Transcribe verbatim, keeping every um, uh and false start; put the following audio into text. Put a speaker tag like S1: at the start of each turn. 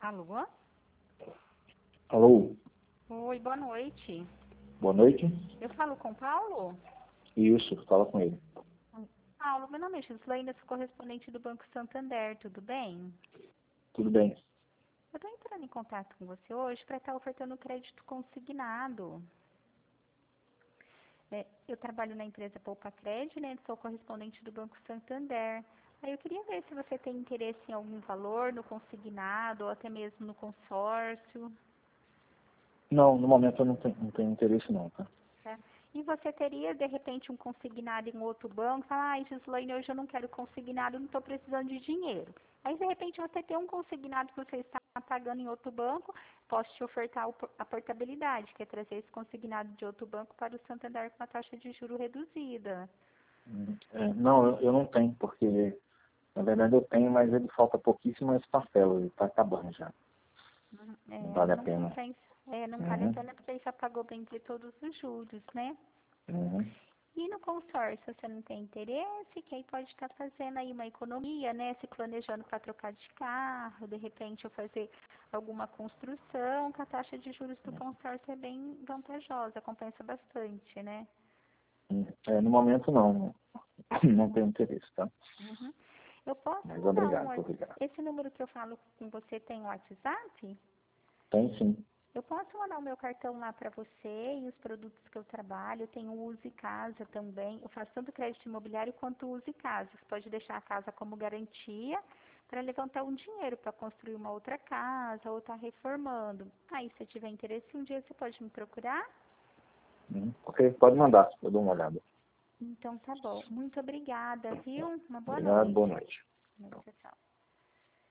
S1: Alô?
S2: Alô,
S1: Oi, boa noite.
S2: boa noite.
S1: Eu falo com Paulo?
S2: Isso, fala com ele.
S1: Paulo, meu nome é Gislaine, eu sou correspondente do Banco Santander, tudo bem?
S2: Tudo bem?
S1: Eu estou entrando em contato com você hoje para estar ofertando crédito consignado. É, eu trabalho na empresa Poupa Crédito, né? Sou correspondente do Banco Santander. Aí eu queria ver se você tem interesse em algum valor no consignado ou até mesmo no consórcio.
S2: Não, no momento eu não tenho, não tenho interesse não, tá?
S1: Tá? E você teria, de repente, um consignado em outro banco? Fala, ai, Gislaine, hoje eu não quero consignado, não estou precisando de dinheiro. Aí, de repente, você tem um consignado que você está pagando em outro banco, posso te ofertar a portabilidade, que é trazer esse consignado de outro banco para o Santander com uma taxa de juros reduzida.
S2: É, não, eu, eu não tenho, porque na verdade eu tenho, mas ele falta pouquíssimas parcelas, ele está acabando já.
S1: Uhum.
S2: Não
S1: É,
S2: vale a
S1: não
S2: pena.
S1: compensa. É, não vale a
S2: Uhum,
S1: pena porque aí já pagou bem de todos os juros, né?
S2: uhum.
S1: E no consórcio, você não tem interesse, que aí pode estar fazendo aí uma economia, né? Se planejando para trocar de carro, de repente, ou fazer alguma construção, que a taxa de juros do consórcio é bem vantajosa, compensa bastante, né?
S2: É, no momento não, não tenho interesse, tá?
S1: Uhum. Eu posso
S2: Mas
S1: mandar um...
S2: obrigado
S1: wa-
S2: por ligar.
S1: Esse número que eu falo com você tem um WhatsApp?
S2: Tem sim.
S1: Eu posso mandar o meu cartão lá para você e os produtos que eu trabalho. Eu tenho Use Casa também. Eu faço tanto crédito imobiliário quanto Use Casa. Você pode deixar a casa como garantia para levantar um dinheiro para construir uma outra casa ou estar reformando. Aí, se tiver interesse, um dia você pode me procurar.
S2: Uhum. Ok, pode mandar, eu dou uma olhada.
S1: Então, tá bom. Muito obrigada, viu? Uma boa
S2: Obrigado, boa
S1: noite.
S2: noite.